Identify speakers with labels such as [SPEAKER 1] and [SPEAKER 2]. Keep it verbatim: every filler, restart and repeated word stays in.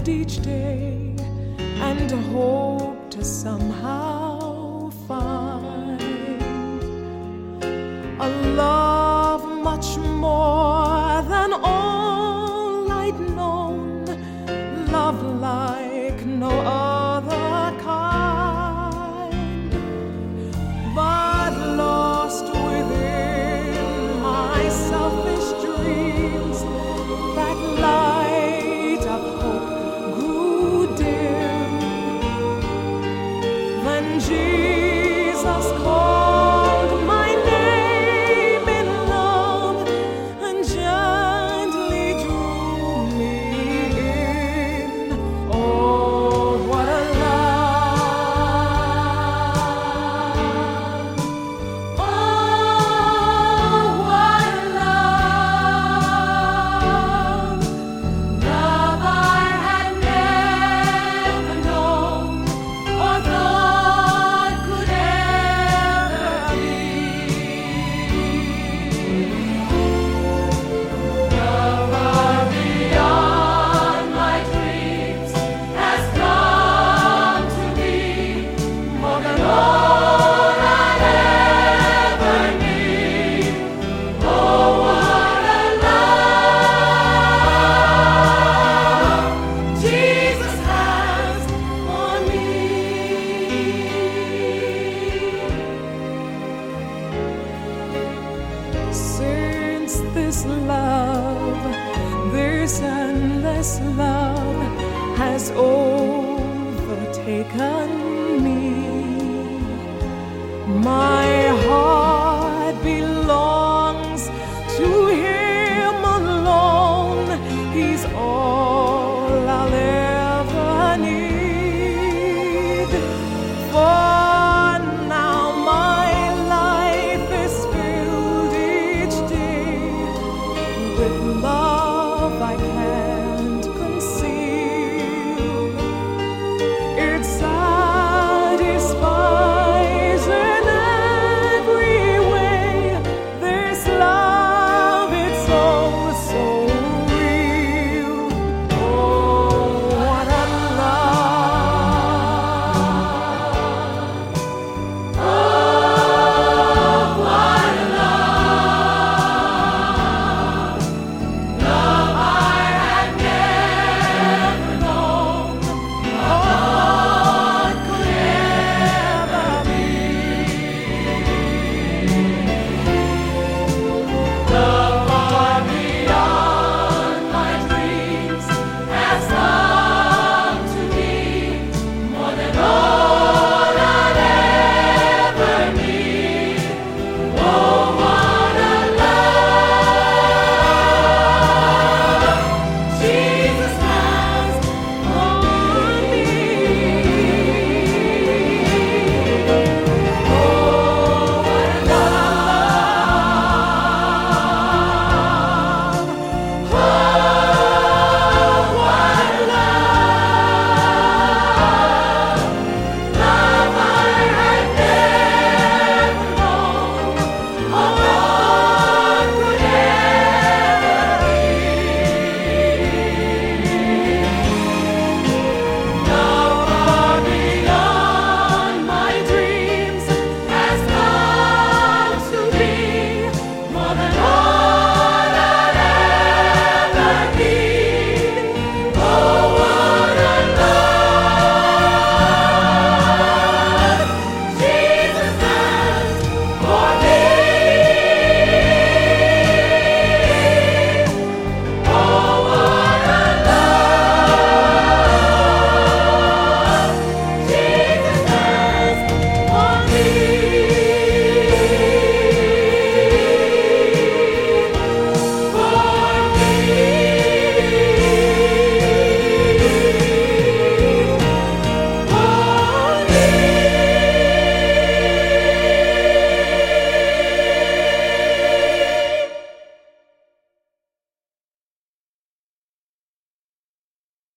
[SPEAKER 1] each day and hope to somehow find a love much more than all I'd known, love like no other kind, but lost within my selfish dreams, that light of hope grew dim. Then Jesus called my name in love and gently drew me in. Oh, what a love! Oh, what a love! Love I had never known or thought could ever be. Love far beyond my dreams has come to me, more than all I'd ever need. Oh, what a love Jesus has for me. Since this love, this endless love has overtaken me, my